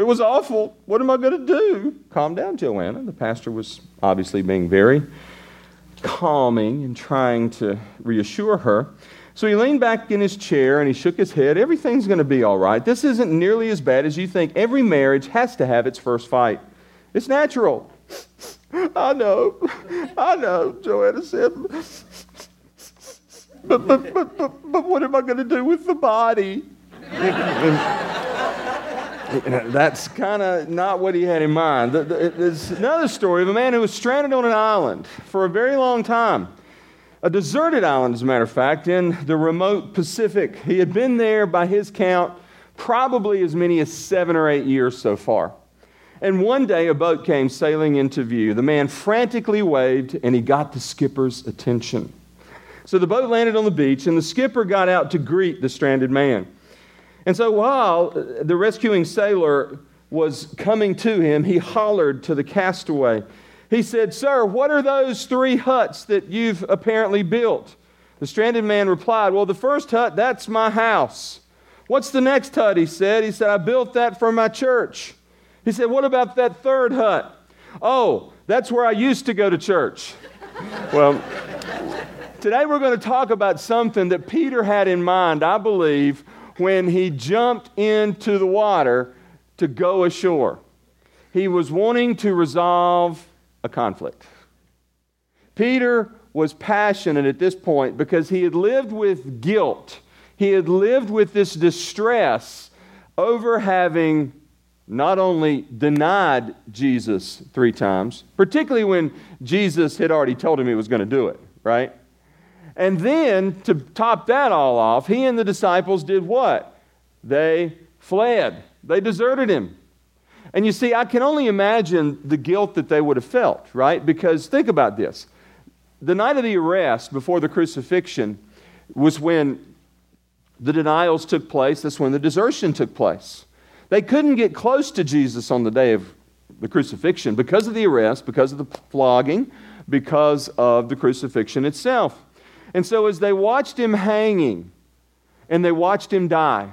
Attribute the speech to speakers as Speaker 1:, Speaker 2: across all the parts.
Speaker 1: was awful. What am I going to do? Calm down, Joanna. The pastor was obviously being very calming and trying to reassure her. So he leaned back in his chair and he shook his head. Everything's going to be all right. This isn't nearly as bad as you think. Every marriage has to have its first fight. It's natural. I know, Joanna said. But what am I going to do with the body? That's kind of not what he had in mind. There's another story of a man who was stranded on an island for a very long time. A deserted island, as a matter of fact, in the remote Pacific. He had been there, by his count, probably as many as 7 or 8 years so far. And one day a boat came sailing into view. The man frantically waved, and he got the skipper's attention. So the boat landed on the beach, and the skipper got out to greet the stranded man. And so while the rescuing sailor was coming to him, he hollered to the castaway. He said, "Sir, what are those 3 huts that you've apparently built?" The stranded man replied, "Well, the first hut, that's my house." "What's the next hut?" he said. He said, "I built that for my church." He said, "What about that 3rd hut?" "Oh, that's where I used to go to church." Well, today we're going to talk about something that Peter had in mind, I believe, when he jumped into the water to go ashore. He was wanting to resolve a conflict. Peter was passionate at this point because he had lived with guilt. He had lived with this distress over having not only denied Jesus 3 times, particularly when Jesus had already told him he was going to do it, right? And then, to top that all off, he and the disciples did what? They fled. They deserted him. And you see, I can only imagine the guilt that they would have felt, right? Because think about this. The night of the arrest before the crucifixion was when the denials took place. That's when the desertion took place. They couldn't get close to Jesus on the day of the crucifixion because of the arrest, because of the flogging, because of the crucifixion itself. And so as they watched him hanging and they watched him die,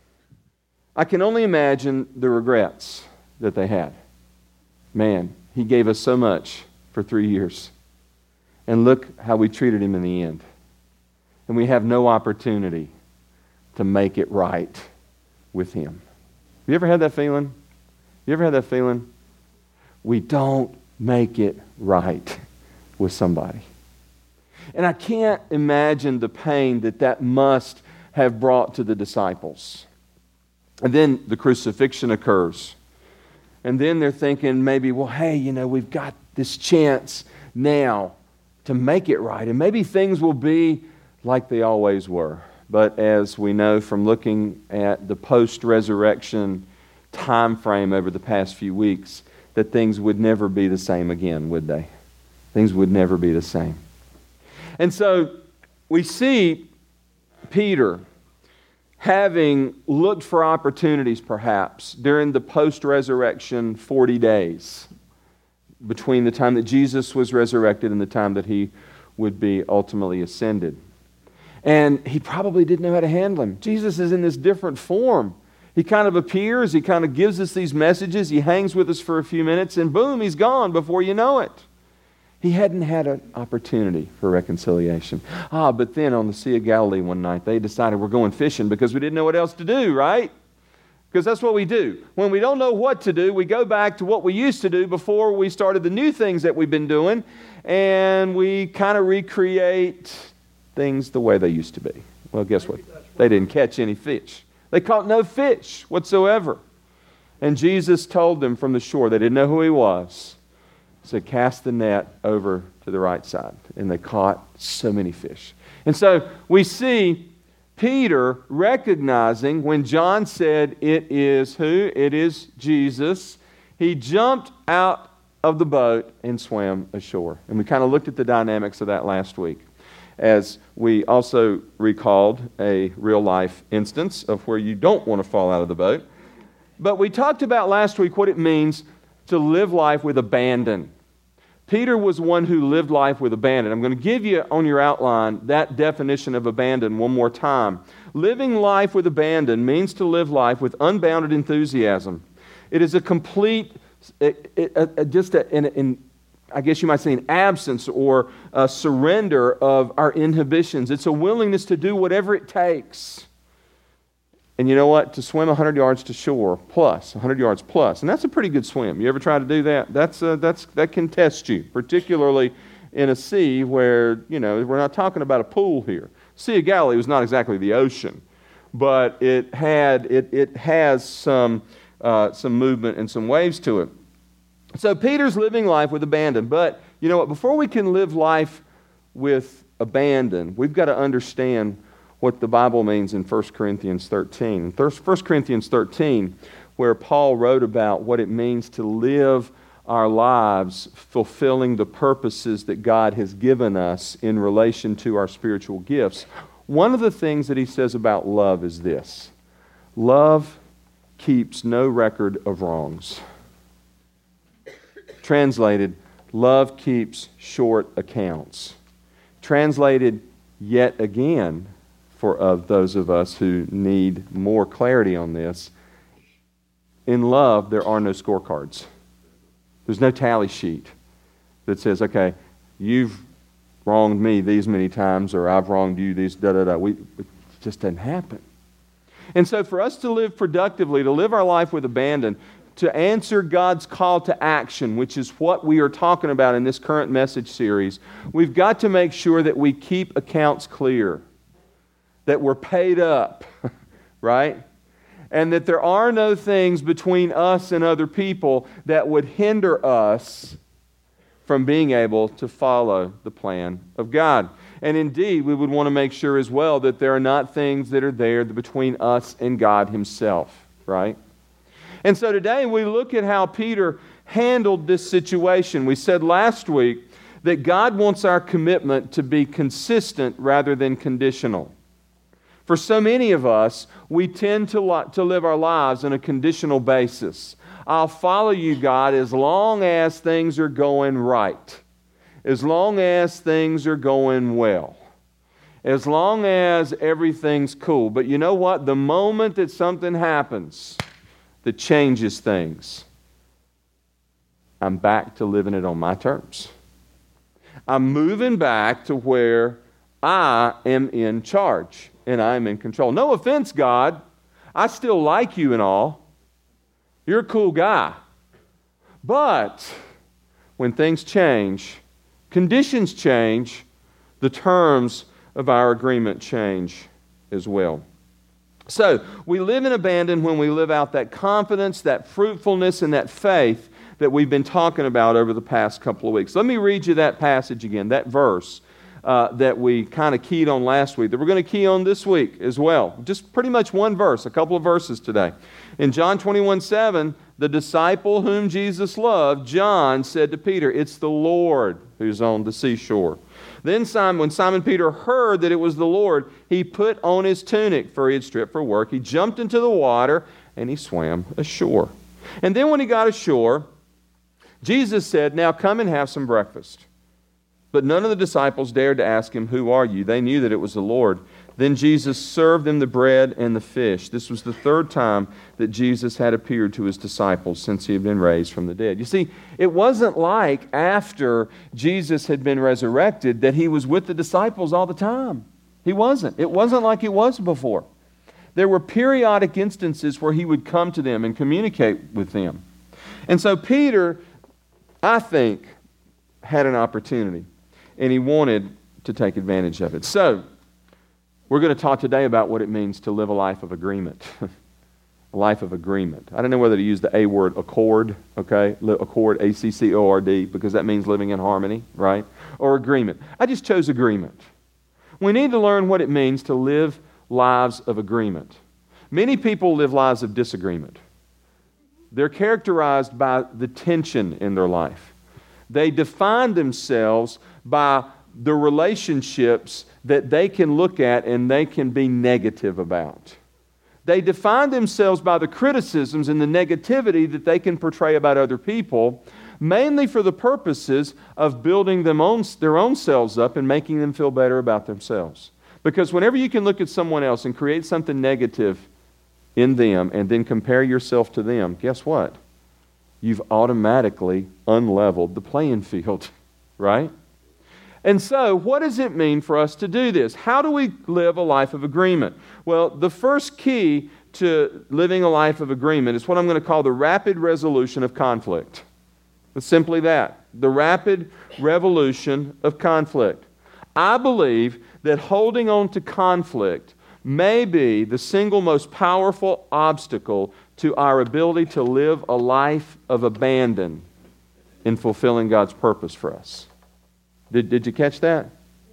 Speaker 1: I can only imagine the regrets that they had. Man, he gave us so much for 3 years. And look how we treated him in the end. And we have no opportunity to make it right with him. Have you ever had that feeling? You ever had that feeling? We don't make it right with somebody. And I can't imagine the pain that must have brought to the disciples. And then the crucifixion occurs. And then they're thinking maybe, well, hey, we've got this chance now to make it right. And maybe things will be like they always were. But as we know from looking at the post-resurrection time frame over the past few weeks, that things would never be the same again, would they? Things would never be the same. And so we see Peter having looked for opportunities perhaps during the post-resurrection 40 days between the time that Jesus was resurrected and the time that he would be ultimately ascended. And he probably didn't know how to handle him. Jesus is in this different form. He kind of appears, he kind of gives us these messages, he hangs with us for a few minutes, and boom, he's gone before you know it. He hadn't had an opportunity for reconciliation. But then on the Sea of Galilee one night, they decided we're going fishing because we didn't know what else to do, right? Because that's what we do. When we don't know what to do, we go back to what we used to do before we started the new things that we've been doing, and we kind of recreate things the way they used to be. Well, guess what? They didn't catch any fish. They caught no fish whatsoever. And Jesus told them from the shore, they didn't know who he was, said, cast the net over to the right side. And they caught so many fish. And so we see Peter recognizing when John said, it is who? It is Jesus. He jumped out of the boat and swam ashore. And we kind of looked at the dynamics of that last week, as we also recalled a real-life instance of where you don't want to fall out of the boat. But we talked about last week what it means to live life with abandon. Peter was one who lived life with abandon. I'm going to give you on your outline that definition of abandon one more time. Living life with abandon means to live life with unbounded enthusiasm. It is a complete, I guess you might say, an absence or a surrender of our inhibitions. It's a willingness to do whatever it takes. And you know what? To swim 100 yards to shore plus, 100 yards plus. And that's a pretty good swim. You ever try to do that? That can test you, particularly in a sea where, we're not talking about a pool here. Sea of Galilee was not exactly the ocean, but it has some movement and some waves to it. So Peter's living life with abandon. But you know what? Before we can live life with abandon, we've got to understand what the Bible means in 1 Corinthians 13. 1 Corinthians 13, where Paul wrote about what it means to live our lives fulfilling the purposes that God has given us in relation to our spiritual gifts. One of the things that he says about love is this: love keeps no record of wrongs. Translated, love keeps short accounts. Translated, yet again, for those of us who need more clarity on this, in love there are no scorecards. There's no tally sheet that says, okay, you've wronged me these many times, or I've wronged you these, da-da-da. It just doesn't happen. And so for us to live productively, to live our life with abandon, to answer God's call to action, which is what we are talking about in this current message series, we've got to make sure that we keep accounts clear, that we're paid up, right? And that there are no things between us and other people that would hinder us from being able to follow the plan of God. And indeed, we would want to make sure as well that there are not things that are there between us and God Himself, right? And so today we look at how Peter handled this situation. We said last week that God wants our commitment to be consistent rather than conditional. For so many of us, we tend to live our lives on a conditional basis. I'll follow you, God, as long as things are going right, as long as things are going well, as long as everything's cool. But you know what? The moment that something happens that changes things, I'm back to living it on my terms. I'm moving back to where I am in charge and I'm in control. No offense, God. I still like you and all. You're a cool guy. But when things change, conditions change, the terms of our agreement change as well. So, we live in abandon when we live out that confidence, that fruitfulness, and that faith that we've been talking about over the past couple of weeks. Let me read you that passage again, that verse that we kind of keyed on last week, that we're going to key on this week as well. Just pretty much one verse, a couple of verses today. In John 21:7, the disciple whom Jesus loved, John, said to Peter, "It's the Lord who's on the seashore." Then when Simon Peter heard that it was the Lord, he put on his tunic, for he had stripped for work. He jumped into the water and he swam ashore. And then when he got ashore, Jesus said, "Now come and have some breakfast." But none of the disciples dared to ask him, "Who are you?" They knew that it was the Lord. Then Jesus served them the bread and the fish. This was the third time that Jesus had appeared to his disciples since he had been raised from the dead. You see, it wasn't like after Jesus had been resurrected that he was with the disciples all the time. He wasn't. It wasn't like it was before. There were periodic instances where he would come to them and communicate with them. And so Peter, I think, had an opportunity, and he wanted to take advantage of it. So, we're going to talk today about what it means to live a life of agreement. A life of agreement. I don't know whether to use the A word, accord, okay? Accord, A-C-C-O-R-D, because that means living in harmony, right? Or agreement. I just chose agreement. We need to learn what it means to live lives of agreement. Many people live lives of disagreement. They're characterized by the tension in their life. They define themselves by the relationships that they can look at and they can be negative about. They define themselves by the criticisms and the negativity that they can portray about other people, mainly for the purposes of building their own selves up and making them feel better about themselves. Because whenever you can look at someone else and create something negative in them and then compare yourself to them, guess what? you've automatically unleveled the playing field, right? And so, what does it mean for us to do this? How do we live a life of agreement? Well, the first key to living a life of agreement is what I'm going to call the rapid resolution of conflict. It's simply that, the rapid resolution of conflict. I believe that holding on to conflict may be the single most powerful obstacle to our ability to live a life of abandon in fulfilling God's purpose for us. Did you catch that?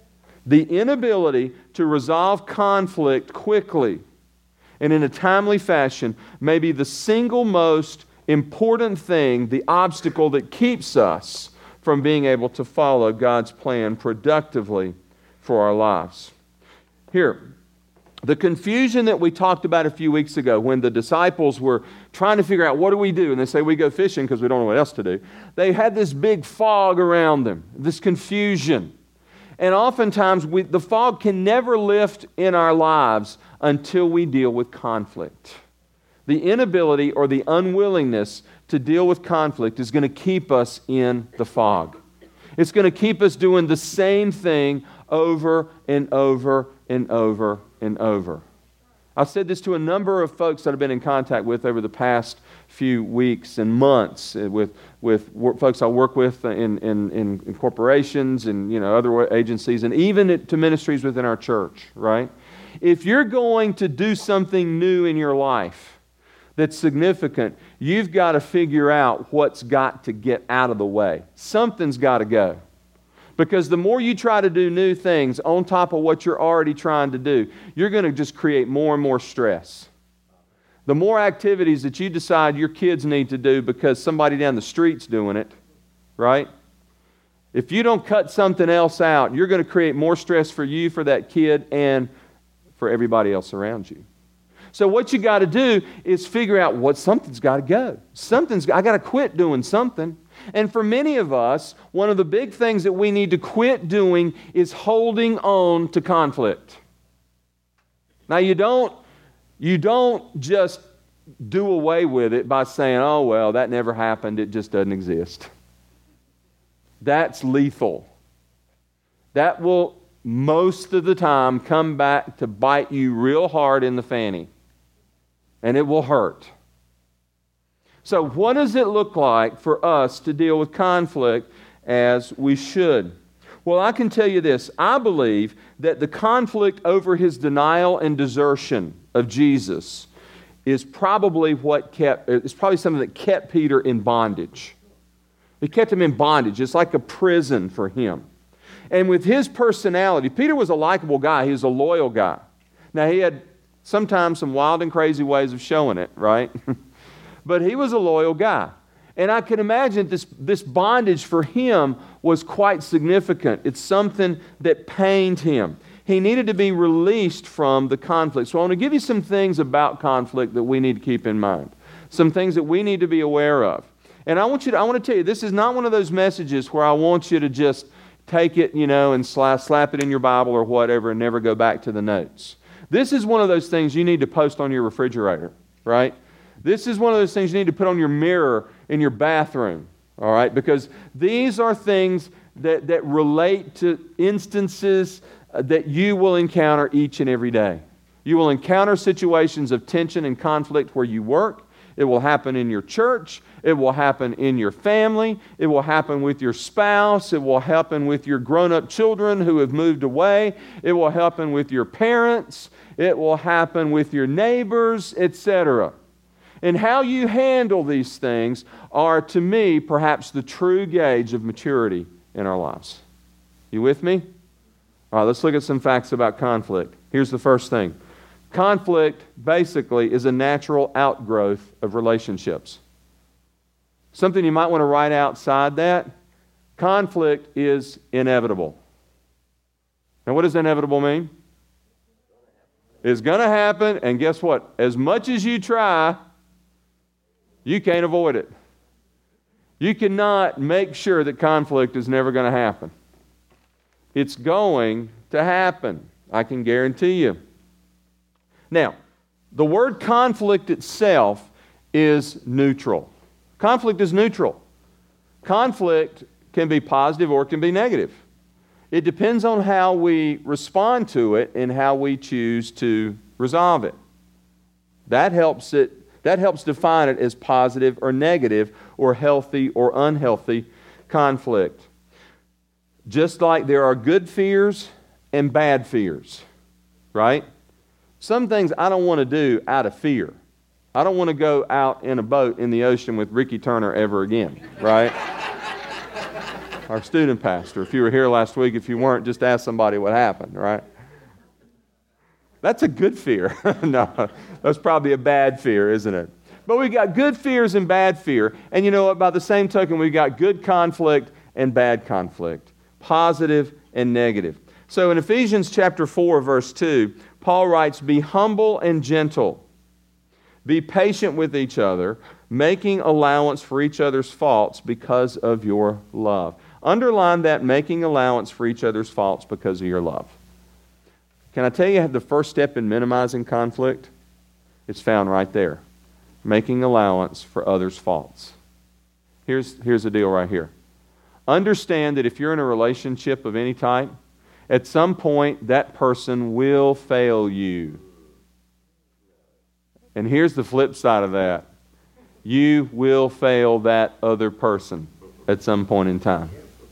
Speaker 1: The inability to resolve conflict quickly and in a timely fashion may be the single most important thing, the obstacle that keeps us from being able to follow God's plan productively for our lives. Here, the confusion that we talked about a few weeks ago when the disciples were trying to figure out what do we do, and they say we go fishing because we don't know what else to do. They had this big fog around them, this confusion. And oftentimes the fog can never lift in our lives until we deal with conflict. The inability or the unwillingness to deal with conflict is going to keep us in the fog. It's going to keep us doing the same thing over and over and over and over. I've said this to a number of folks that I've been in contact with over the past few weeks and months with folks I work with in corporations and other agencies and even to ministries within our church, right? If you're going to do something new in your life that's significant, you've got to figure out what's got to get out of the way. Something's got to go. Because the more you try to do new things on top of what you're already trying to do, you're going to just create more and more stress. The more activities that you decide your kids need to do because somebody down the street's doing it, right? If you don't cut something else out, you're going to create more stress for you, for that kid, and for everybody else around you. So what you got to do is figure out something's got to go. I got to quit doing something. And for many of us, one of the big things that we need to quit doing is holding on to conflict. Now you don't just do away with it by saying, oh well, that never happened, it just doesn't exist. That's lethal. That will most of the time come back to bite you real hard in the fanny. And it will hurt. So what does it look like for us to deal with conflict as we should? Well, I can tell you this. I believe that the conflict over his denial and desertion of Jesus is probably something that kept Peter in bondage. It kept him in bondage. It's like a prison for him. And with his personality, Peter was a likable guy. He was a loyal guy. Now, he had sometimes some wild and crazy ways of showing it, right? But he was a loyal guy. And I can imagine this bondage for him was quite significant. It's something that pained him. He needed to be released from the conflict. So I want to give you some things about conflict that we need to keep in mind. Some things that we need to be aware of. And I want to tell you, this is not one of those messages where I want you to just take it, and slap it in your Bible or whatever and never go back to the notes. This is one of those things you need to post on your refrigerator, right? This is one of those things you need to put on your mirror in your bathroom, all right? Because these are things that relate to instances that you will encounter each and every day. You will encounter situations of tension and conflict where you work. It will happen in your church. It will happen in your family. It will happen with your spouse. It will happen with your grown-up children who have moved away. It will happen with your parents. It will happen with your neighbors, etc. And how you handle these things are, to me, perhaps the true gauge of maturity in our lives. You with me? All right, let's look at some facts about conflict. Here's the first thing. Conflict, basically, is a natural outgrowth of relationships. Something you might want to write outside that. Conflict is inevitable. Now, what does inevitable mean? It's going to happen, and guess what? As much as you try, you can't avoid it. You cannot make sure that conflict is never going to happen. It's going to happen. I can guarantee you. Now, the word conflict itself is neutral. Conflict is neutral. Conflict can be positive or it can be negative. It depends on how we respond to it and how we choose to resolve it. That helps define it as positive or negative or healthy or unhealthy conflict. Just like there are good fears and bad fears, right? Some things I don't want to do out of fear. I don't want to go out in a boat in the ocean with Ricky Turner ever again, right? Our student pastor. If you were here last week, if you weren't, just ask somebody what happened, right? That's a good fear. No, that's probably a bad fear, isn't it? But we got good fears and bad fear. And you know what? By the same token, we got good conflict and bad conflict. Positive and negative. So in Ephesians chapter 4, verse 2, Paul writes, "Be humble and gentle. Be patient with each other, making allowance for each other's faults because of your love." Underline that, making allowance for each other's faults because of your love. Can I tell you the first step in minimizing conflict? It's found right there. Making allowance for others' faults. Here's the deal right here. Understand that if you're in a relationship of any type, at some point that person will fail you. And here's the flip side of that. You will fail that other person at some point in time.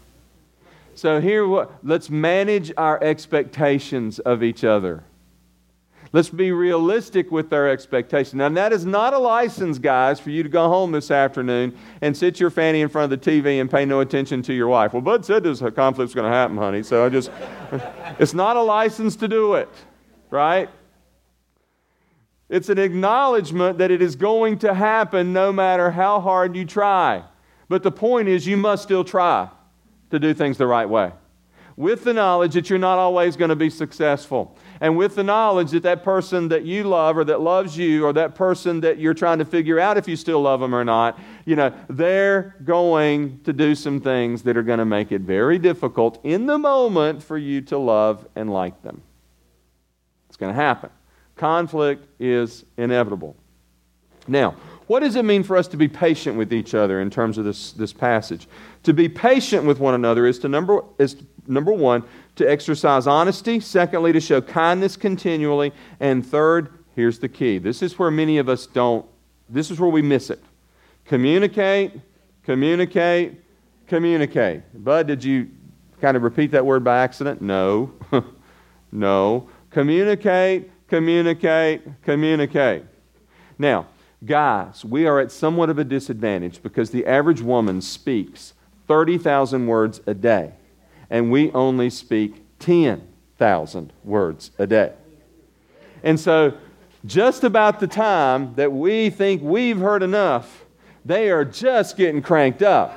Speaker 1: So let's manage our expectations of each other. Let's be realistic with our expectations. Now, that is not a license, guys, for you to go home this afternoon and sit your fanny in front of the TV and pay no attention to your wife. Well, Bud said this conflict's going to happen, honey, so it's not a license to do it, right? It's an acknowledgement that it is going to happen no matter how hard you try. But the point is, you must still try to do things the right way, with the knowledge that you're not always going to be successful, and with the knowledge that that person that you love or that loves you or that person that you're trying to figure out if you still love them or not, they're going to do some things that are going to make it very difficult in the moment for you to love and like them. It's going to happen. Conflict is inevitable. Now, what does it mean for us to be patient with each other in terms of this passage? To be patient with one another is number one, to exercise honesty. Secondly, to show kindness continually. And third, here's the key. This is where many of us this is where we miss it. Communicate, communicate, communicate. Bud, did you kind of repeat that word by accident? No. No. Communicate, communicate, communicate. Now, guys, we are at somewhat of a disadvantage because the average woman speaks 30,000 words a day, and we only speak 10,000 words a day. And so, just about the time that we think we've heard enough, they are just getting cranked up.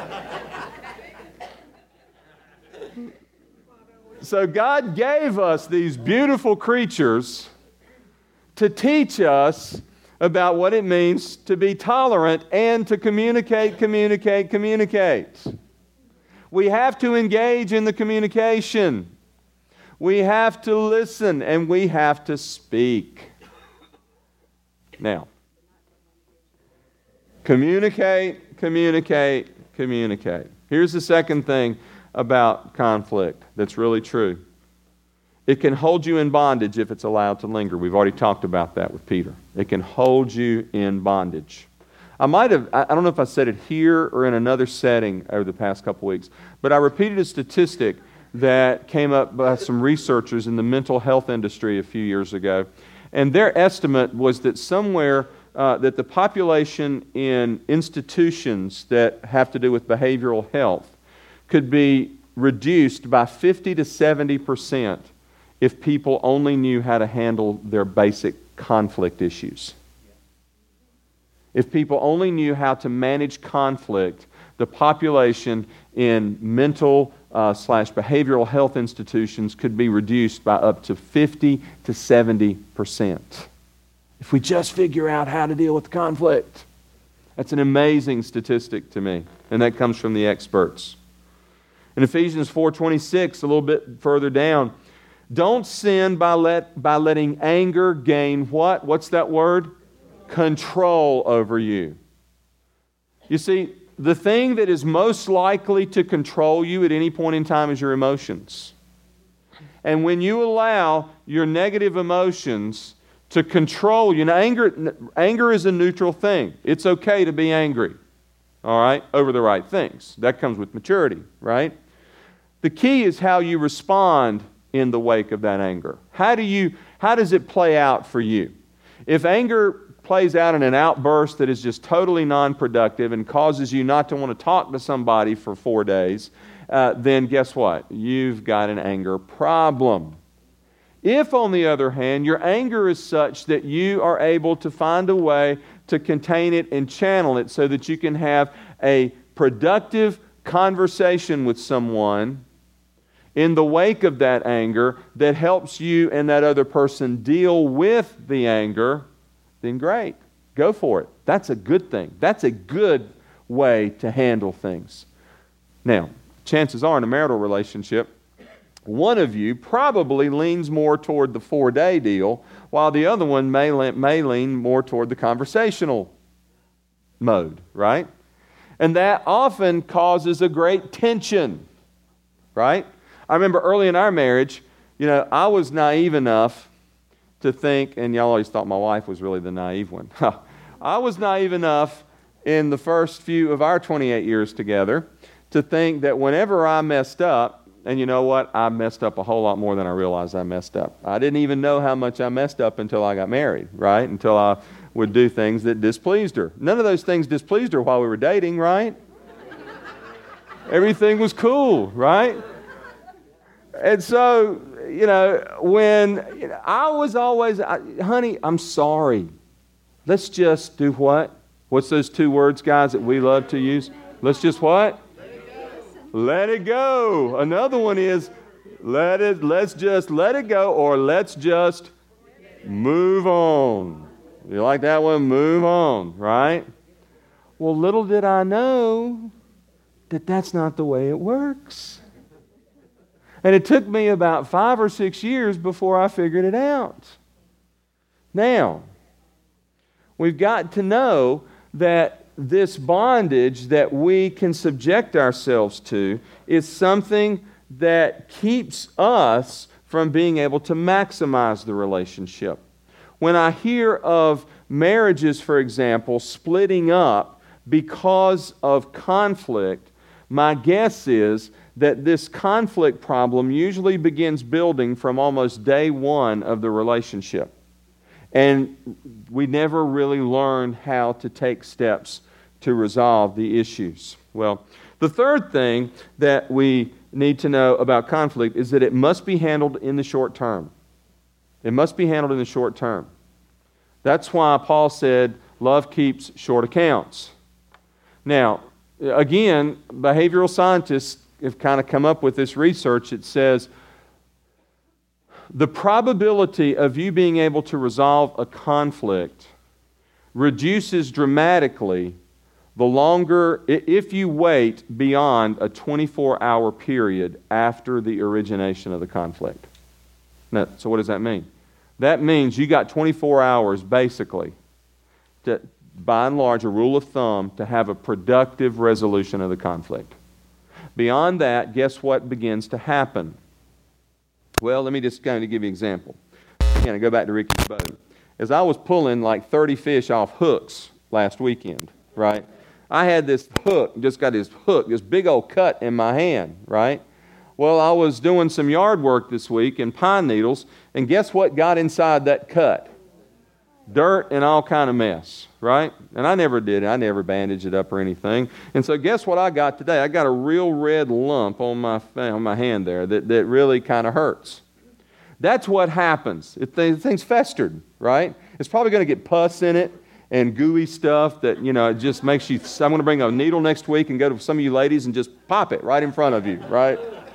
Speaker 1: So God gave us these beautiful creatures to teach us about what it means to be tolerant and to communicate. We have to engage in the communication. We have to listen and we have to speak. Now, communicate, communicate, communicate. Here's the second thing about conflict that's really true. It can hold you in bondage if it's allowed to linger. We've already talked about that with Peter. It can hold you in bondage. I don't know if I said it here or in another setting over the past couple weeks, but I repeated a statistic that came up by some researchers in the mental health industry a few years ago. And their estimate was that that the population in institutions that have to do with behavioral health could be reduced by 50 to 70% if people only knew how to handle their basic conflict issues. If people only knew how to manage conflict, the population in mental / behavioral health institutions could be reduced by up to 50 to 70%. If we just figure out how to deal with conflict. That's an amazing statistic to me, and that comes from the experts. In Ephesians 4:26, a little bit further down, don't sin by letting anger gain what? What's that word? Control over you. You see, the thing that is most likely to control you at any point in time is your emotions. And when you allow your negative emotions to control you, now anger is a neutral thing. It's okay to be angry, all right, over the right things. That comes with maturity, right? The key is how you respond in the wake of that anger. How does it play out for you? If anger plays out in an outburst that is just totally non-productive and causes you not to want to talk to somebody for 4 days, then guess what? You've got an anger problem. If, on the other hand, your anger is such that you are able to find a way to contain it and channel it so that you can have a productive conversation with someone in the wake of that anger that helps you and that other person deal with the anger, then great. Go for it. That's a good thing. That's a good way to handle things. Now, chances are in a marital relationship, one of you probably leans more toward the 4-day deal, while the other one may lean more toward the conversational mode, right? And that often causes a great tension, right? I remember early in our marriage, I was naive enough to think, and y'all always thought my wife was really the naive one. I was naive enough in the first few of our 28 years together to think that whenever I messed up, and you know what? I messed up a whole lot more than I realized I messed up. I didn't even know how much I messed up until I got married, right? Until I would do things that displeased her. None of those things displeased her while we were dating, right? Everything was cool, right? And so, when I was always, honey, I'm sorry. Let's just do what? What's those 2 words, guys, that we love to use? Let's just what? Let it go. Another one is let's just let it go, or let's just move on. You like that one? Move on, right? Well, little did I know that that's not the way it works. And it took me about 5 or 6 years before I figured it out. Now, we've got to know that this bondage that we can subject ourselves to is something that keeps us from being able to maximize the relationship. When I hear of marriages, for example, splitting up because of conflict, my guess is that this conflict problem usually begins building from almost day one of the relationship. And we never really learn how to take steps to resolve the issues. Well, the third thing that we need to know about conflict is that it must be handled in the short term. It must be handled in the short term. That's why Paul said, love keeps short accounts. Now, again, behavioral scientists have kind of come up with this research. It says, the probability of you being able to resolve a conflict reduces dramatically the longer, if you wait beyond a 24-hour period after the origination of the conflict. Now, so what does that mean? That means you got 24 hours, basically, to, by and large, a rule of thumb, to have a productive resolution of the conflict. Beyond that, guess what begins to happen? Well, let me just kind of give you an example. Again, I go back to Ricky's boat. As I was pulling like 30 fish off hooks last weekend, right? I had this hook, just got this hook, this big old cut in my hand, right? Well, I was doing some yard work this week in pine needles, and guess what got inside that cut? Dirt and all kind of mess, right? And I never did it. I never bandaged it up or anything. And so guess what I got today? I got a real red lump on my hand there that really kind of hurts. That's what happens. Things festered, right? It's probably going to get pus in it and gooey stuff that, it just makes you... I'm going to bring a needle next week and go to some of you ladies and just pop it right in front of you, right?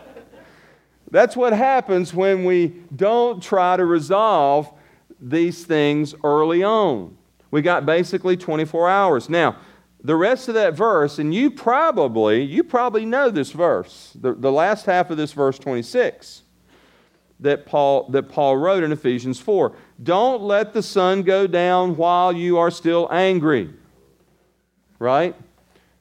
Speaker 1: That's what happens when we don't try to resolve these things early on. We got basically 24 hours. Now, the rest of that verse, and you probably know this verse, the last half of this verse 26, that Paul wrote in Ephesians 4. Don't let the sun go down while you are still angry. Right?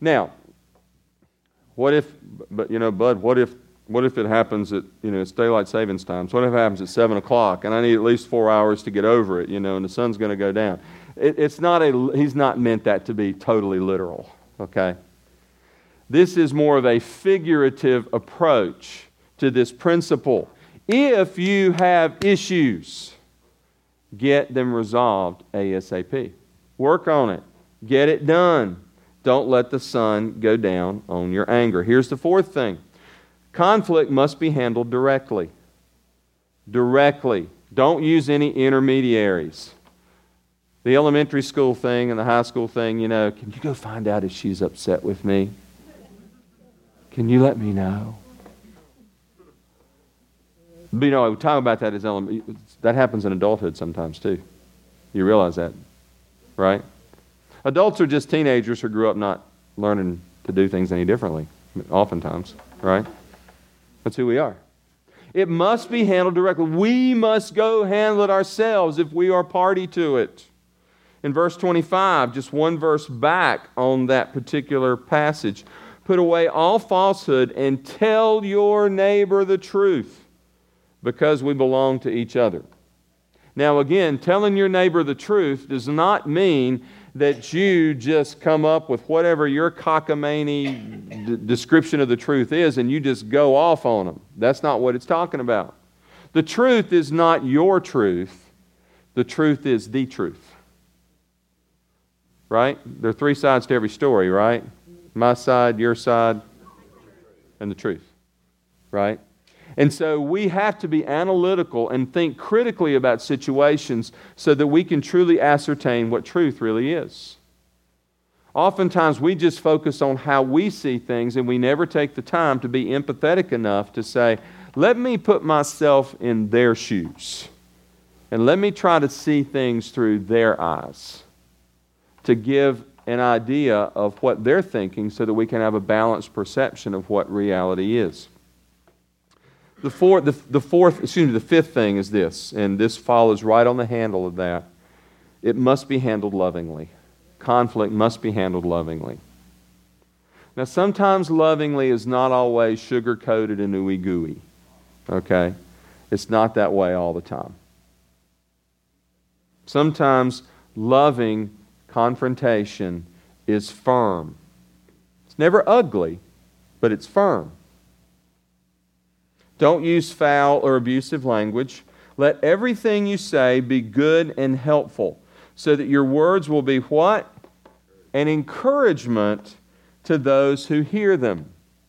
Speaker 1: Now, what if, Bud, what if it happens at, it's daylight savings time? So what if it happens at 7 o'clock and I need at least 4 hours to get over it, and the sun's going to go down? He's not meant that to be totally literal, okay? This is more of a figurative approach to this principle. If you have issues, get them resolved ASAP. Work on it. Get it done. Don't let the sun go down on your anger. Here's the fourth thing. Conflict must be handled directly. Directly. Don't use any intermediaries. The elementary school thing and the high school thing, can you go find out if she's upset with me? Can you let me know? But we talk about that as that happens in adulthood sometimes too. You realize that, right? Adults are just teenagers who grew up not learning to do things any differently, oftentimes, right? That's who we are. It must be handled directly. We must go handle it ourselves if we are party to it. In verse 25, just one verse back on that particular passage, put away all falsehood and tell your neighbor the truth, because we belong to each other. Now again, telling your neighbor the truth does not mean that you just come up with whatever your cockamamie description of the truth is and you just go off on them. That's not what it's talking about. The truth is not your truth. The truth is the truth. Right? There are three sides to every story, right? My side, your side, and the truth. Right? And so we have to be analytical and think critically about situations so that we can truly ascertain what truth really is. Oftentimes we just focus on how we see things and we never take the time to be empathetic enough to say, let me put myself in their shoes and let me try to see things through their eyes to give an idea of what they're thinking so that we can have a balanced perception of what reality is. The fifth thing is this, and this follows right on the handle of that. It must be handled lovingly. Conflict must be handled lovingly. Now, sometimes lovingly is not always sugar-coated and ooey-gooey. Okay? It's not that way all the time. Sometimes loving confrontation is firm. It's never ugly, but it's firm. Don't use foul or abusive language. Let everything you say be good and helpful, so that your words will be what? An encouragement to those who hear them.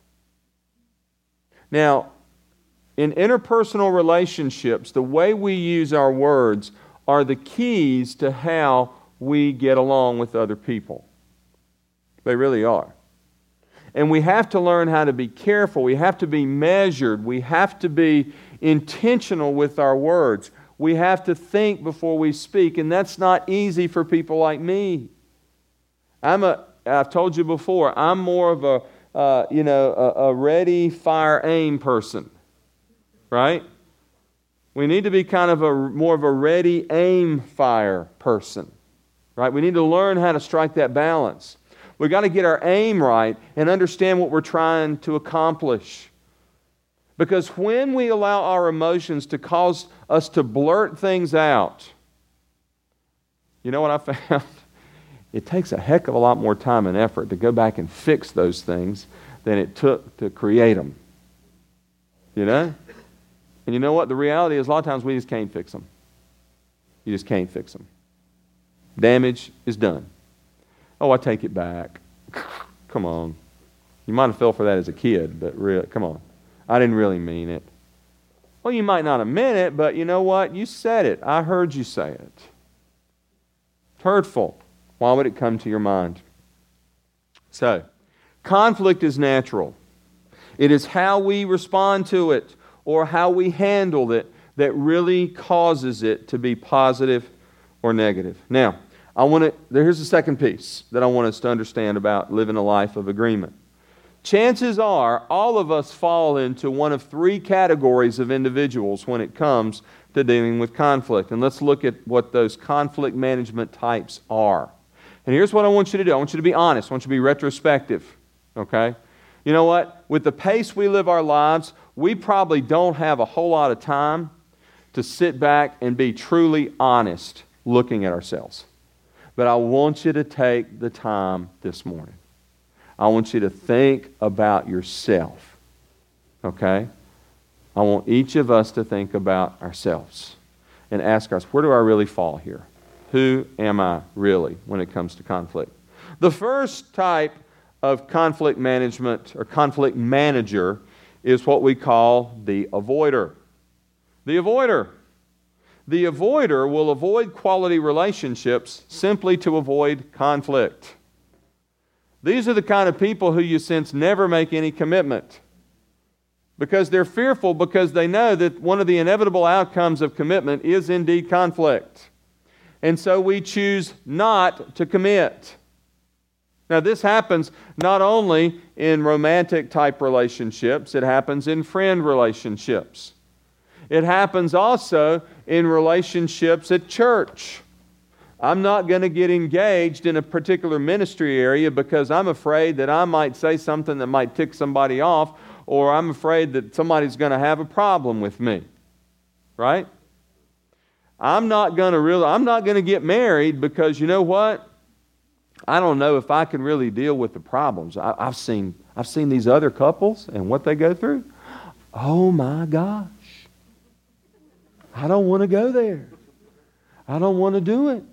Speaker 1: Now, in interpersonal relationships, the way we use our words are the keys to how we get along with other people. They really are. And we have to learn how to be careful. We have to be measured. We have to be intentional with our words. We have to think before we speak, and that's not easy for people like me. I've told you before, I'm more of a ready, fire, aim person, right? We need to be kind of more of a ready, aim, fire person, right? We need to learn how to strike that balance. We've got to get our aim right and understand what we're trying to accomplish. Because when we allow our emotions to cause us to blurt things out, you know what I found? It takes a heck of a lot more time and effort to go back and fix those things than it took to create them. You know? And you know what? The reality is a lot of times we just can't fix them. You just can't fix them. Damage is done. Oh, I take it back. Come on. You might have fell for that as a kid, but come on. I didn't really mean it. Well, you might not have meant it, but you know what? You said it. I heard you say it. It's hurtful. Why would it come to your mind? So, conflict is natural. It is how we respond to it or how we handle it that really causes it to be positive or negative. Now, here's the second piece that I want us to understand about living a life of agreement. Chances are all of us fall into one of three categories of individuals when it comes to dealing with conflict. And let's look at what those conflict management types are. And here's what I want you to do. I want you to be honest. I want you to be retrospective. Okay? You know what? With the pace we live our lives, we probably don't have a whole lot of time to sit back and be truly honest looking at ourselves. But I want you to take the time this morning. I want you to think about yourself. Okay? I want each of us to think about ourselves and ask us, where do I really fall here? Who am I really when it comes to conflict? The first type of conflict management or conflict manager is what we call the avoider. The avoider. The avoider will avoid quality relationships simply to avoid conflict. These are the kind of people who you sense never make any commitment because they're fearful, because they know that one of the inevitable outcomes of commitment is indeed conflict. And so we choose not to commit. Now, this happens not only in romantic type relationships, it happens in friend relationships. It happens also in relationships at church. I'm not going to get engaged in a particular ministry area because I'm afraid that I might say something that might tick somebody off, or I'm afraid that somebody's going to have a problem with me. Right? I'm not going to get married because, you know what? I don't know if I can really deal with the problems. I've seen these other couples and what they go through. Oh my gosh. I don't want to go there. I don't want to do it.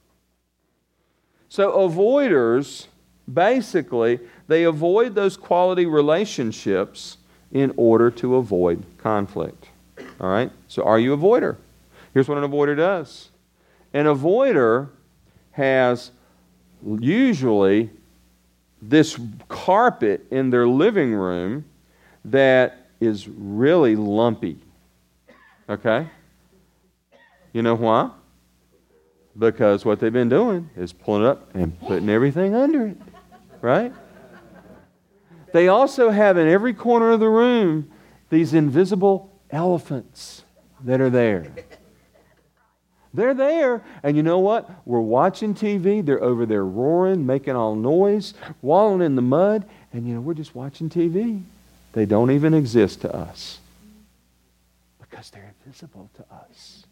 Speaker 1: So avoiders, basically, they avoid those quality relationships in order to avoid conflict. All right? So are you an avoider? Here's what an avoider does. An avoider has usually this carpet in their living room that is really lumpy. Okay? You know why? Because what they've been doing is pulling it up and putting everything under it. Right? They also have in every corner of the room these invisible elephants that are there. They're there, and you know what? We're watching TV. They're over there roaring, making all noise, wallowing in the mud, and we're just watching TV. They don't even exist to us because they're invisible to us.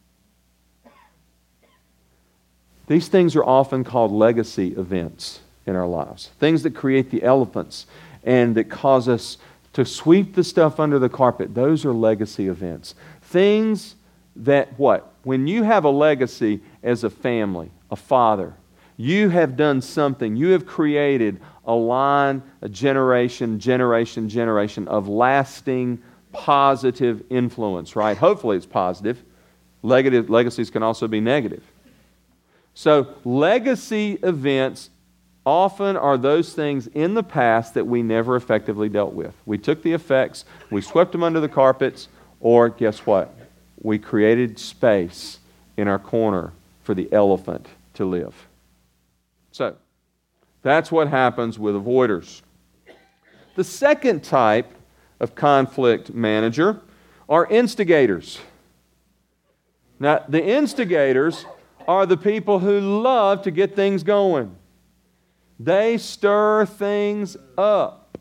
Speaker 1: These things are often called legacy events in our lives. Things that create the elephants and that cause us to sweep the stuff under the carpet. Those are legacy events. Things that what? When you have a legacy as a family, a father, you have done something. You have created a line, a generation of lasting, positive influence, right? Hopefully it's positive. Legacies can also be negative. So legacy events often are those things in the past that we never effectively dealt with. We took the effects, we swept them under the carpets, or guess what? We created space in our corner for the elephant to live. So, that's what happens with avoiders. The second type of conflict manager are instigators. Now, the instigators are the people who love to get things going. They stir things up.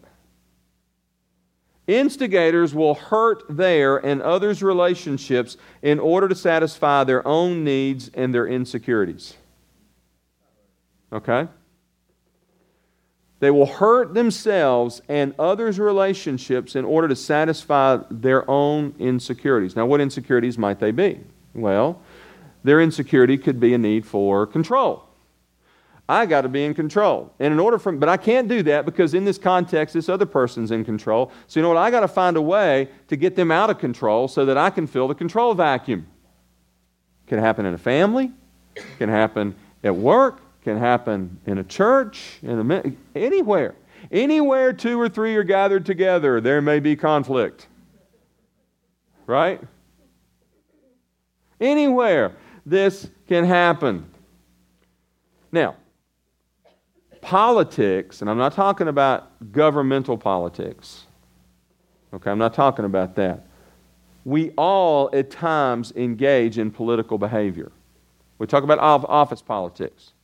Speaker 1: Instigators will hurt their and others' relationships in order to satisfy their own needs and their insecurities. Okay? They will hurt themselves and others' relationships in order to satisfy their own insecurities. Now, what insecurities might they be? Well, their insecurity could be a need for control. I got to be in control. And but I can't do that because in this context, this other person's in control. So you know what? I got to find a way to get them out of control so that I can fill the control vacuum. It can happen in a family. It can happen at work. It can happen in a church. Anywhere. Anywhere two or three are gathered together, there may be conflict. Right? Anywhere this can happen. Now, politics, and I'm not talking about governmental politics. Okay, I'm not talking about that. We all at times engage in political behavior. We talk about office politics.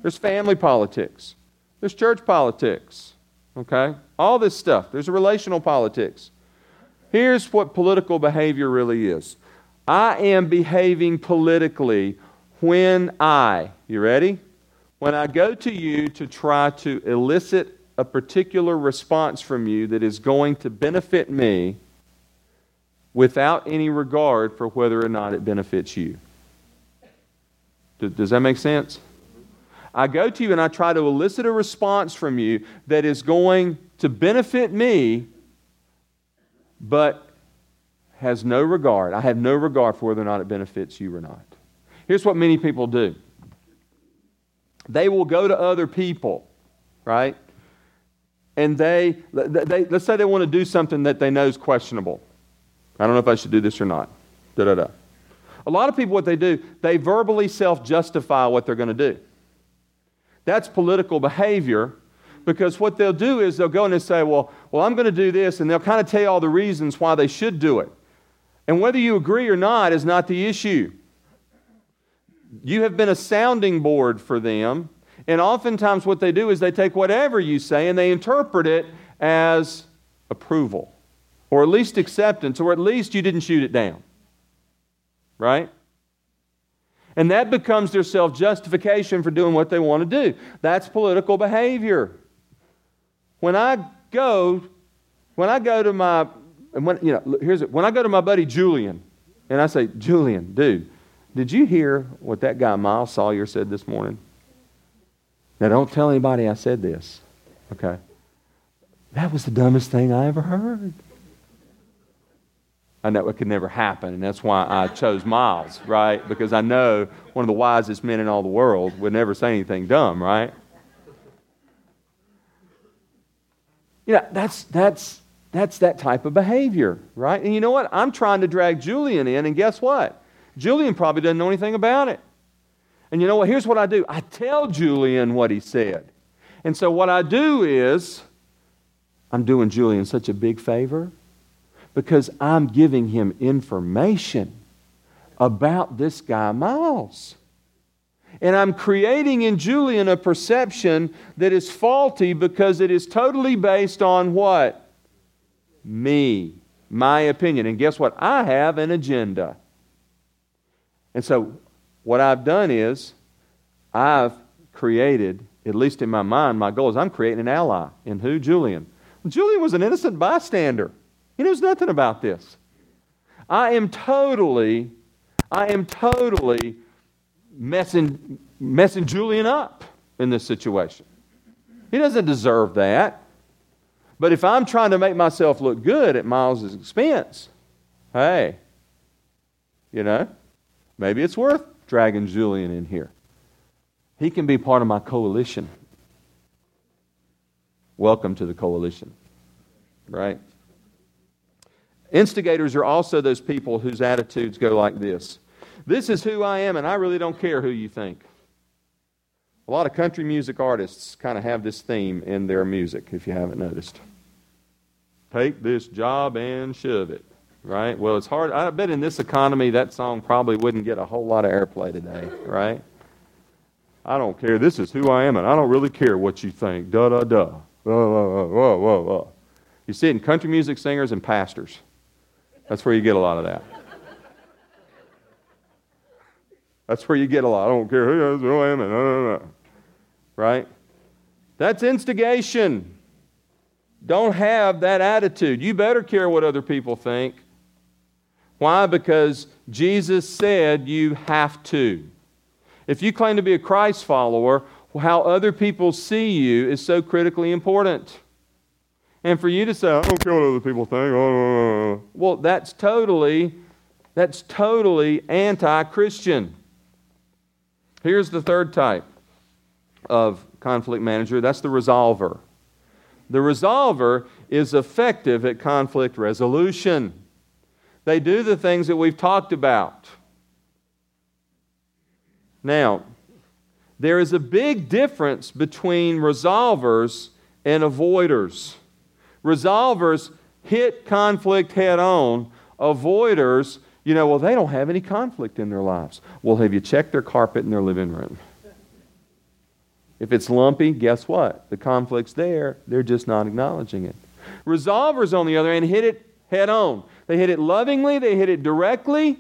Speaker 1: There's family politics. There's church politics. Okay? All this stuff. There's relational politics. Here's what political behavior really is. I am behaving politically when you ready? When I go to you to try to elicit a particular response from you that is going to benefit me without any regard for whether or not it benefits you. Does that make sense? I go to you and I try to elicit a response from you that is going to benefit me, but has no regard. I have no regard for whether or not it benefits you or not. Here's what many people do. They will go to other people, right? And they let's say they want to do something that they know is questionable. I don't know if I should do this or not. A lot of people, what they do, they verbally self-justify what they're going to do. That's political behavior, because what they'll do is they'll go and they say, well, I'm going to do this, and they'll kind of tell you all the reasons why they should do it. And whether you agree or not is not the issue. You have been a sounding board for them, and oftentimes what they do is they take whatever you say and they interpret it as approval, or at least acceptance, or at least you didn't shoot it down. Right? And that becomes their self-justification for doing what they want to do. That's political behavior. When I go to my buddy Julian, and I say, Julian, dude, did you hear what that guy Miles Sawyer said this morning? Now don't tell anybody I said this. Okay? That was the dumbest thing I ever heard. I know it could never happen, and that's why I chose Miles, right? Because I know one of the wisest men in all the world would never say anything dumb, right? That's that type of behavior, right? And you know what? I'm trying to drag Julian in, and guess what? Julian probably doesn't know anything about it. And you know what? Here's what I do. I tell Julian what he said. And so what I do is, I'm doing Julian such a big favor, because I'm giving him information about this guy Miles. And I'm creating in Julian a perception that is faulty because it is totally based on what? Me. My opinion. And guess what? I have an agenda. And so what I've done is I've created, at least in my mind, my goal is I'm creating an ally. In who? Julian. Julian was an innocent bystander. He knows nothing about this. I am totally messing Julian up in this situation. He doesn't deserve that. But if I'm trying to make myself look good at Miles' expense, hey, maybe it's worth dragging Julian in here. He can be part of my coalition. Welcome to the coalition. Right? Instigators are also those people whose attitudes go like this. This is who I am, and I really don't care who you think. A lot of country music artists kind of have this theme in their music, if you haven't noticed. Take this job and shove it. Right? Well, it's hard. I bet in this economy that song probably wouldn't get a whole lot of airplay today. Right? I don't care. This is who I am, and I don't really care what you think. Da-da-da. Whoa. You see it in country music singers and pastors. That's where you get a lot of that. That's where you get a lot. I don't care who I am. No. Right? That's instigation. Don't have that attitude. You better care what other people think. Why? Because Jesus said you have to. If you claim to be a Christ follower, how other people see you is so critically important. And for you to say, I don't care what other people think. Well, that's totally anti-Christian. Here's the third type of conflict manager. That's the resolver. The resolver is effective at conflict resolution. They do the things that we've talked about. Now, there is a big difference between resolvers and avoiders. Resolvers hit conflict head on. Avoiders, they don't have any conflict in their lives. Well, have you checked their carpet in their living room? If it's lumpy, guess what? The conflict's there. They're just not acknowledging it. Resolvers, on the other hand, hit it head on. They hit it lovingly. They hit it directly.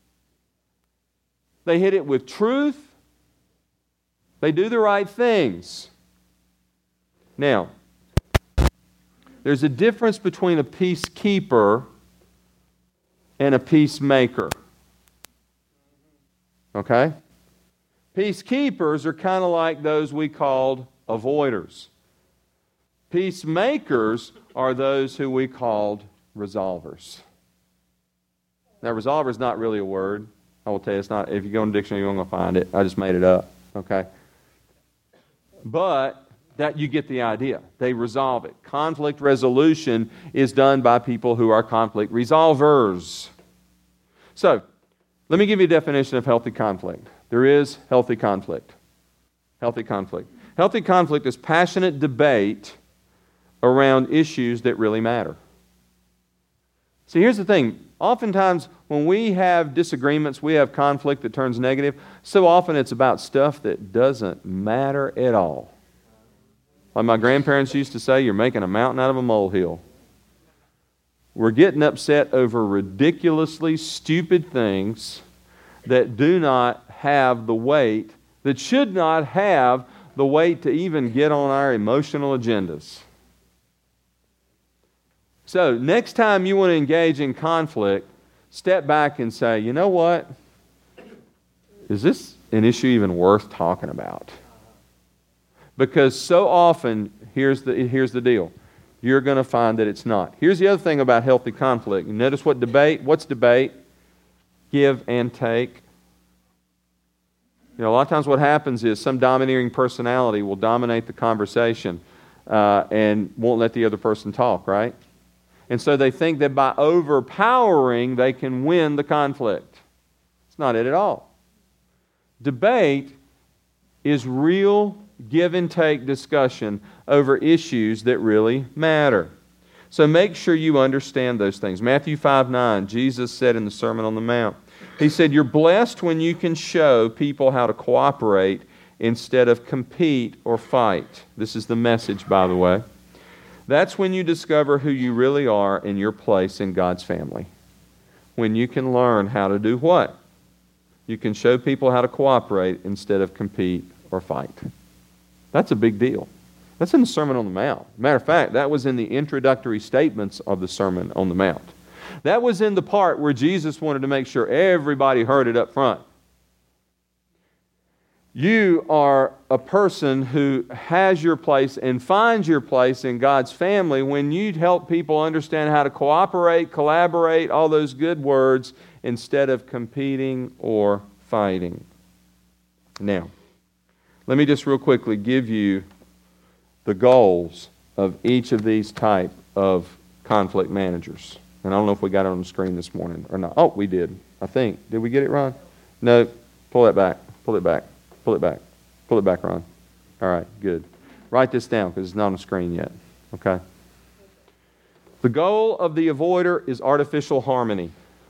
Speaker 1: They hit it with truth. They do the right things. Now, there's a difference between a peacekeeper and a peacemaker. Okay? Peacekeepers are kind of like those we called avoiders. Peacemakers are those who we called resolvers. Now, resolver is not really a word. I will tell you, it's not. If you go in the dictionary, you're going to find it. I just made it up. Okay? But that you get the idea. They resolve it. Conflict resolution is done by people who are conflict resolvers. So, let me give you a definition of healthy conflict. There is healthy conflict. Healthy conflict. Healthy conflict is passionate debate around issues that really matter. See, here's the thing. Oftentimes, when we have disagreements, we have conflict that turns negative, so often it's about stuff that doesn't matter at all. Like my grandparents used to say, you're making a mountain out of a molehill. We're getting upset over ridiculously stupid things that do not have the weight, that should not have the weight to even get on our emotional agendas. So, next time you want to engage in conflict, step back and say, you know what? Is this an issue even worth talking about? Because so often, here's the deal. You're going to find that it's not. Here's the other thing about healthy conflict. You notice what's debate? Give and take. You know, a lot of times what happens is some domineering personality will dominate the conversation and won't let the other person talk, right? And so they think that by overpowering, they can win the conflict. It's not it at all. Debate is real give and take discussion over issues that really matter. So make sure you understand those things. Matthew 5:9, Jesus said in the Sermon on the Mount, He said, you're blessed when you can show people how to cooperate instead of compete or fight. This is the Message, by the way. That's when you discover who you really are and your place in God's family. When you can learn how to do what? You can show people how to cooperate instead of compete or fight. That's a big deal. That's in the Sermon on the Mount. Matter of fact, that was in the introductory statements of the Sermon on the Mount. That was in the part where Jesus wanted to make sure everybody heard it up front. You are a person who has your place and finds your place in God's family when you help people understand how to cooperate, collaborate, all those good words, instead of competing or fighting. Now, let me just real quickly give you the goals of each of these type of conflict managers. And I don't know if we got it on the screen this morning or not. Oh, we did, I think. Did we get it, Ron? No. Pull that back. Pull it back. Pull it back. Pull it back, Ron. All right, good. Write this down because it's not on the screen yet. Okay? The goal of the avoider is artificial harmony.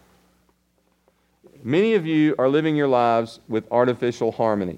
Speaker 1: Many of you are living your lives with artificial harmony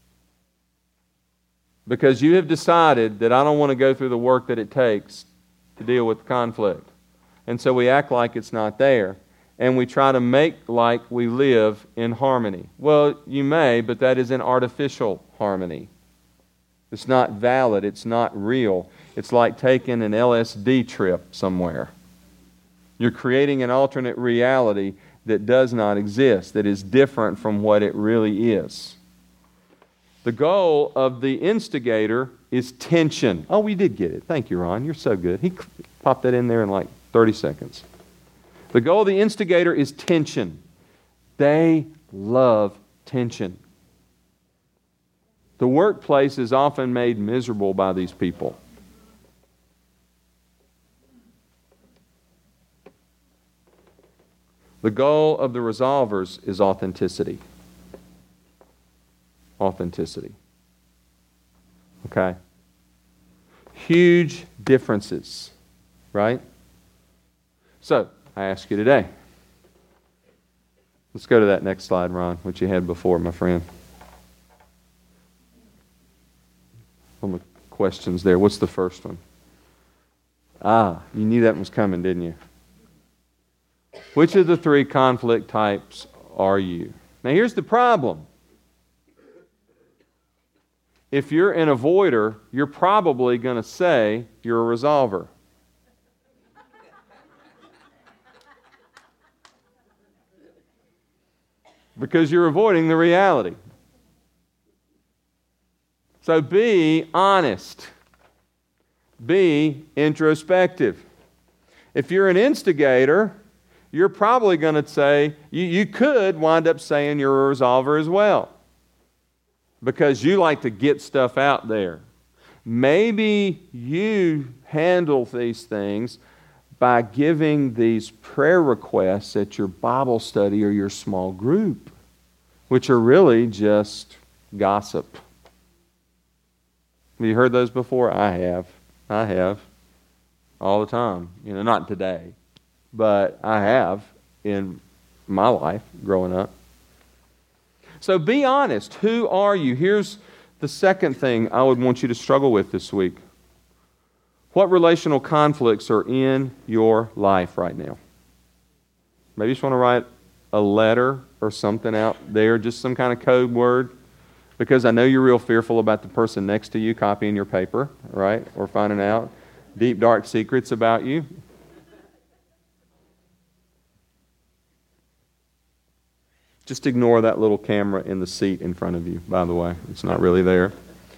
Speaker 1: because you have decided that I don't want to go through the work that it takes to deal with conflict. And so we act like it's not there. And we try to make like we live in harmony. Well, you may, but that is an artificial harmony. It's not valid. It's not real. It's like taking an LSD trip somewhere. You're creating an alternate reality that does not exist, that is different from what it really is. The goal of the instigator is tension. Oh, we did get it. Thank you, Ron. You're so good. He popped that in there in like 30 seconds. The goal of the instigator is tension. They love tension. The workplace is often made miserable by these people. The goal of the resolvers is authenticity. Authenticity. Okay? Huge differences, right? So, I ask you today. Let's go to that next slide, Ron, which you had before, my friend. on the questions there. What's the first one? You knew that was coming, didn't you? Which of the three conflict types are you? Now here's the problem. If you're an avoider, you're probably going to say you're a resolver. Because you're avoiding the reality. So be honest. Be introspective. If you're an instigator, you're probably going to say, you could wind up saying you're a resolver as well. Because you like to get stuff out there. Maybe you handle these things by giving these prayer requests at your Bible study or your small group, which are really just gossip. Have you heard those before? I have. All the time. Not today, but I have in my life growing up. So be honest. Who are you? Here's the second thing I would want you to struggle with this week. What relational conflicts are in your life right now? Maybe you just want to write a letter or something out there, just some kind of code word, because I know you're real fearful about the person next to you copying your paper, right? Or finding out deep, dark secrets about you. Just ignore that little camera in the seat in front of you, by the way. It's not really there.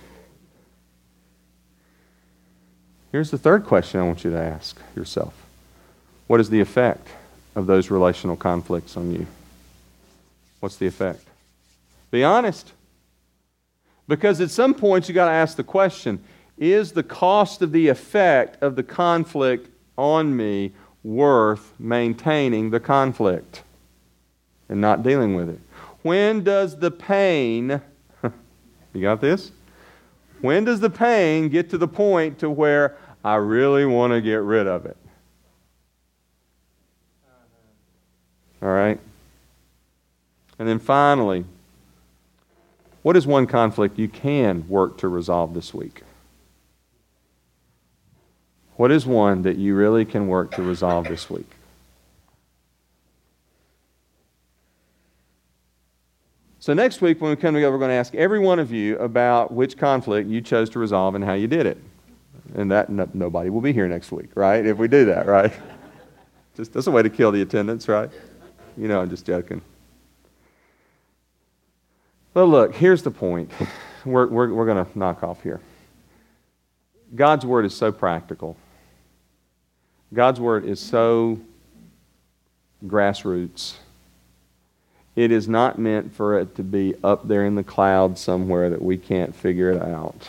Speaker 1: Here's the third question I want you to ask yourself. What is the effect of those relational conflicts on you? What's the effect? Be honest. Because at some point you got to ask the question, is the cost of the effect of the conflict on me worth maintaining the conflict and not dealing with it? When does the pain, you got this? When does the pain get to the point to where I really want to get rid of it? All right? And then finally, what is one conflict you can work to resolve this week? What is one that you really can work to resolve this week? So next week when we come together, we're going to ask every one of you about which conflict you chose to resolve and how you did it. And that nobody will be here next week, right? If we do that, right? That's a way to kill the attendance, right? I'm just joking. But look, here's the point. We're going to knock off here. God's Word is so practical. God's Word is so grassroots. It is not meant for it to be up there in the clouds somewhere that we can't figure it out.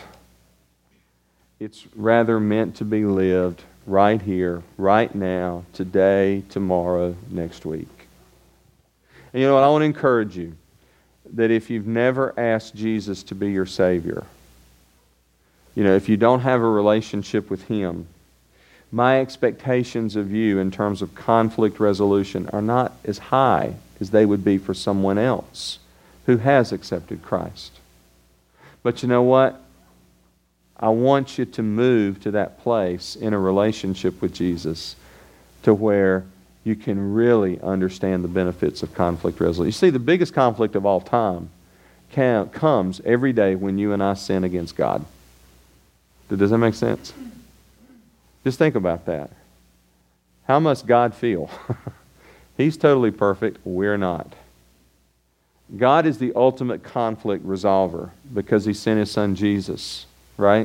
Speaker 1: It's rather meant to be lived right here, right now, today, tomorrow, next week. And you know what? I want to encourage you that if you've never asked Jesus to be your Savior, if you don't have a relationship with Him, my expectations of you in terms of conflict resolution are not as high as they would be for someone else who has accepted Christ. But you know what? I want you to move to that place in a relationship with Jesus to where you can really understand the benefits of conflict resolution. You see, the biggest conflict of all time comes every day when you and I sin against God. Does that make sense? Just think about that. How must God feel? He's totally perfect. We're not. God is the ultimate conflict resolver because He sent His Son Jesus, right?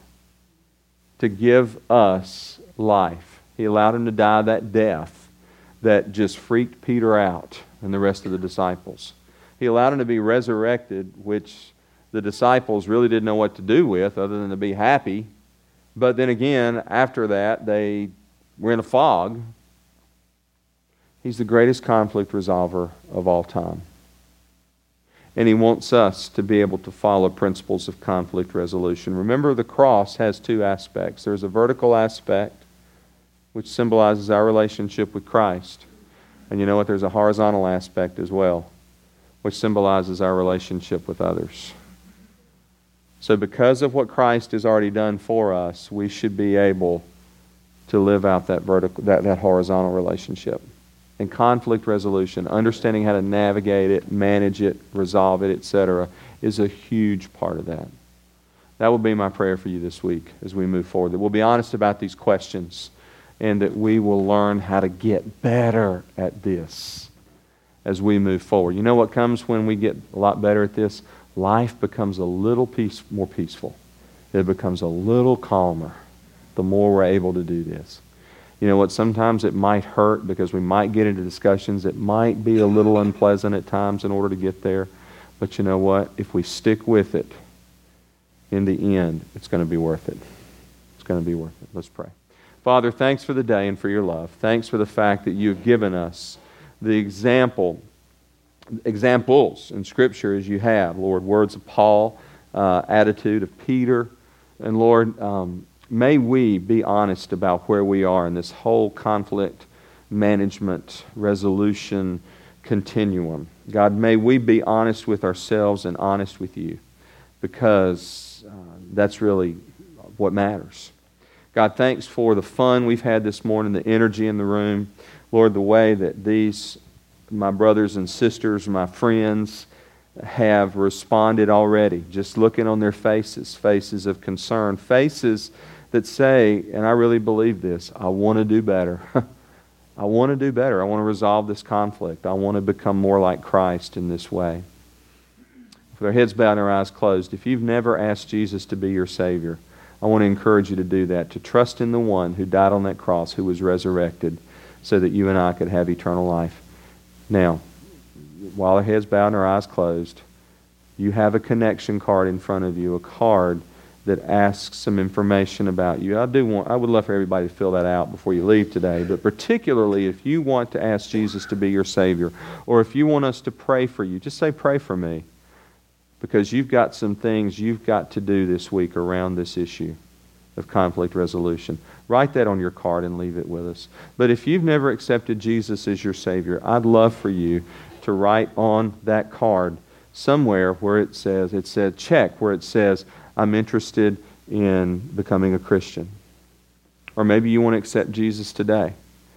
Speaker 1: To give us life. He allowed Him to die that death that just freaked Peter out and the rest of the disciples. He allowed Him to be resurrected, which the disciples really didn't know what to do with other than to be happy. But then again, after that, they were in a fog. He's the greatest conflict resolver of all time. And He wants us to be able to follow principles of conflict resolution. Remember, the cross has two aspects. There's a vertical aspect, which symbolizes our relationship with Christ. And you know what? There's a horizontal aspect as well, which symbolizes our relationship with others. So because of what Christ has already done for us, we should be able to live out that that horizontal relationship. And conflict resolution, understanding how to navigate it, manage it, resolve it, etc., is a huge part of that. That will be my prayer for you this week as we move forward. That we'll be honest about these questions and that we will learn how to get better at this as we move forward. You know what comes when we get a lot better at this? Life becomes a little more peaceful. It becomes a little calmer the more we're able to do this. You know what? Sometimes it might hurt because we might get into discussions. It might be a little unpleasant at times in order to get there. But you know what? If we stick with it, in the end, it's going to be worth it. It's going to be worth it. Let's pray. Father, thanks for the day and for your love. Thanks for the fact that you've given us the examples in Scripture as you have. Lord, words of Paul, attitude of Peter. And Lord, may we be honest about where we are in this whole conflict management, resolution continuum. God, may we be honest with ourselves and honest with you, because that's really what matters. God, thanks for the fun we've had this morning, the energy in the room. Lord, the way that these, my brothers and sisters, my friends, have responded already. Just looking on their faces, faces of concern, faces that say, and I really believe this, I want to do better. I want to do better. I want to resolve this conflict. I want to become more like Christ in this way. With our heads bowed and our eyes closed, if you've never asked Jesus to be your Savior, I want to encourage you to do that, to trust in the one who died on that cross, who was resurrected, so that you and I could have eternal life. Now, while our heads bowed and our eyes closed, you have a connection card in front of you, a card that asks some information about you. I would love for everybody to fill that out before you leave today, but particularly if you want to ask Jesus to be your Savior, or if you want us to pray for you, just say, pray for me, because you've got some things you've got to do this week around this issue of conflict resolution. Write that on your card and leave it with us. But if you've never accepted Jesus as your Savior, I'd love for you to write on that card somewhere where it says, check where it says, I'm interested in becoming a Christian. Or maybe you want to accept Jesus today.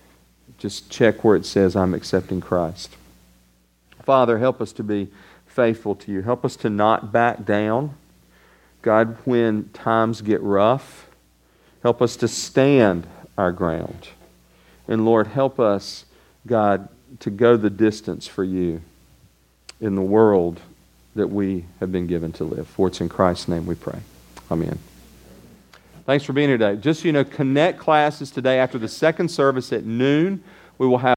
Speaker 1: Just check where it says, I'm accepting Christ. Father, help us to be faithful to you. Help us to not back down. God, when times get rough, help us to stand our ground. And Lord, help us, God, to go the distance for you in the world that we have been given to live. For it's in Christ's name we pray. Amen. Thanks for being here today. Just so you know, Connect classes today after the second service at noon. We will have